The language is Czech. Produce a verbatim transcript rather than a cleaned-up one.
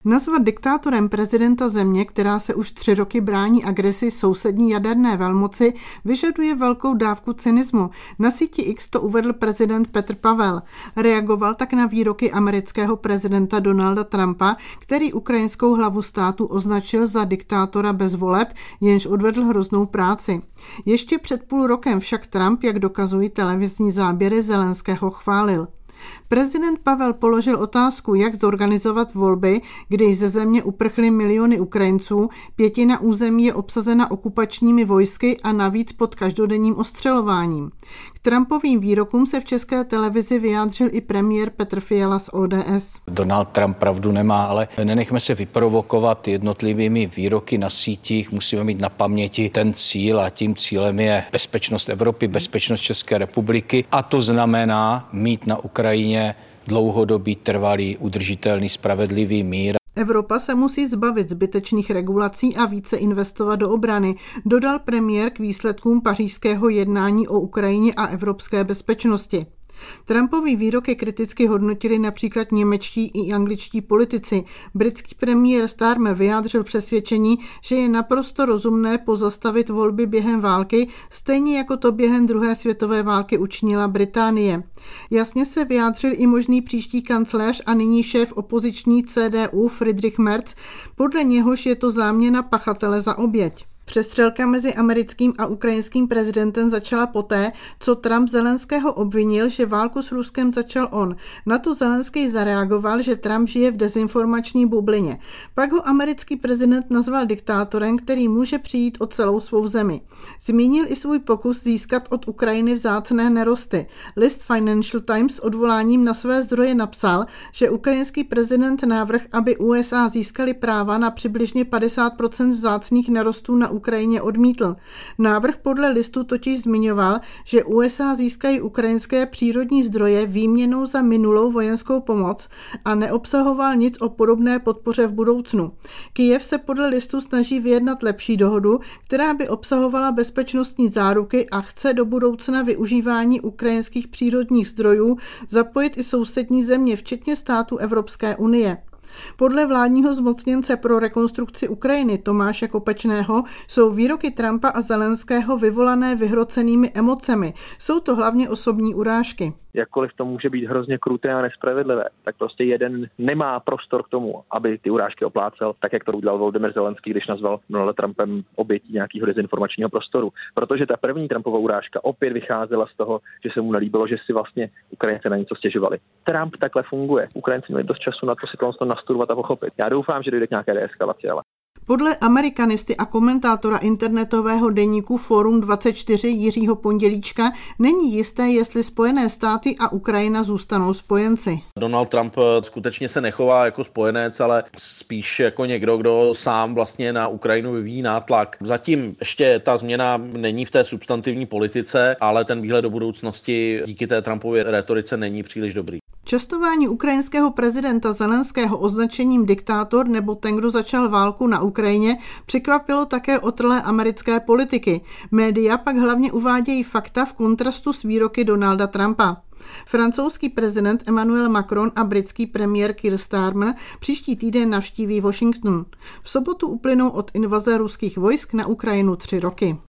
Nazvat diktátorem prezidenta země, která se už tři roky brání agresi sousední jaderné velmoci, vyžaduje velkou dávku cynismu. Na síti X to uvedl prezident Petr Pavel. Reagoval tak na výroky amerického prezidenta Donalda Trumpa, který ukrajinskou hlavu státu označil za diktátora bez voleb, jenž odvedl hroznou práci. Ještě před půl rokem však Trump, jak dokazují televizní záběry, Zelenského chválil. Prezident Pavel položil otázku, jak zorganizovat volby, když ze země uprchly miliony Ukrajinců, pětina území je obsazena okupačními vojsky a navíc pod každodenním ostřelováním. K Trumpovým výrokům se v české televizi vyjádřil i premiér Petr Fiala z O D S. Donald Trump pravdu nemá, ale nenechme se vyprovokovat jednotlivými výroky na sítích, musíme mít na paměti ten cíl a tím cílem je bezpečnost Evropy, bezpečnost České republiky a to znamená mít na Ukrajině dlouhodobý, trvalý, udržitelný, spravedlivý mír. Evropa se musí zbavit zbytečných regulací a více investovat do obrany, dodal premiér k výsledkům pařížského jednání o Ukrajině a evropské bezpečnosti. Trumpovy výroky kriticky hodnotili například němečtí i angličtí politici. Britský premiér Starmer vyjádřil přesvědčení, že je naprosto rozumné pozastavit volby během války, stejně jako to během druhé světové války učinila Británie. Jasně se vyjádřil i možný příští kancléř a nyní šéf opoziční C D U Friedrich Merz, podle něhož je to záměna pachatele za oběť. Přestřelka mezi americkým a ukrajinským prezidentem začala poté, co Trump Zelenského obvinil, že válku s Ruskem začal on. Na to Zelenský zareagoval, že Trump žije v dezinformační bublině. Pak ho americký prezident nazval diktátorem, který může přijít o celou svou zemi. Zmínil i svůj pokus získat od Ukrajiny vzácné nerosty. List Financial Times s odvoláním na své zdroje napsal, že ukrajinský prezident návrh, aby U S A získali práva na přibližně padesát procent vzácných nerostů na Ukrajině odmítl. Návrh podle listu totiž zmiňoval, že U S A získají ukrajinské přírodní zdroje výměnou za minulou vojenskou pomoc a neobsahoval nic o podobné podpoře v budoucnu. Kyjev se podle listu snaží vyjednat lepší dohodu, která by obsahovala bezpečnostní záruky a chce do budoucna využívání ukrajinských přírodních zdrojů zapojit i sousední země, včetně států Evropské unie. Podle vládního zmocněnce pro rekonstrukci Ukrajiny Tomáše Kopečného jsou výroky Trumpa a Zelenského vyvolané vyhrocenými emocemi. Jsou to hlavně osobní urážky. Jakkoliv to může být hrozně kruté a nespravedlivé, tak prostě jeden nemá prostor k tomu, aby ty urážky oplácel, tak jak to udělal Volodymyr Zelenský, když nazval Donalda Trumpem obětí nějakého dezinformačního prostoru. Protože ta první Trumpova urážka opět vycházela z toho, že se mu nelíbilo, že si vlastně Ukrajinci na něco stěžovali. Trump takhle funguje. Ukrajinci měli dost času na to si to nastudovat a pochopit. Já doufám, že dojde k nějaké deeskalaci, ale podle amerikanisty a komentátora internetového deníku Forum dvacet čtyři Jiřího Pondělíčka není jisté, jestli Spojené státy a Ukrajina zůstanou spojenci. Donald Trump skutečně se nechová jako spojenec, ale spíš jako někdo, kdo sám vlastně na Ukrajinu vyvíjí nátlak. Zatím ještě ta změna není v té substantivní politice, ale ten výhled do budoucnosti díky té Trumpově rétorice není příliš dobrý. Častování ukrajinského prezidenta Zelenského označením diktátor nebo ten, kdo začal válku na Ukrajině, překvapilo také otrlé americké politiky. Média pak hlavně uvádějí fakta v kontrastu s výroky Donalda Trumpa. Francouzský prezident Emmanuel Macron a britský premiér Keir Starmer příští týden navštíví Washington. V sobotu uplynou od invaze ruských vojsk na Ukrajinu tři roky.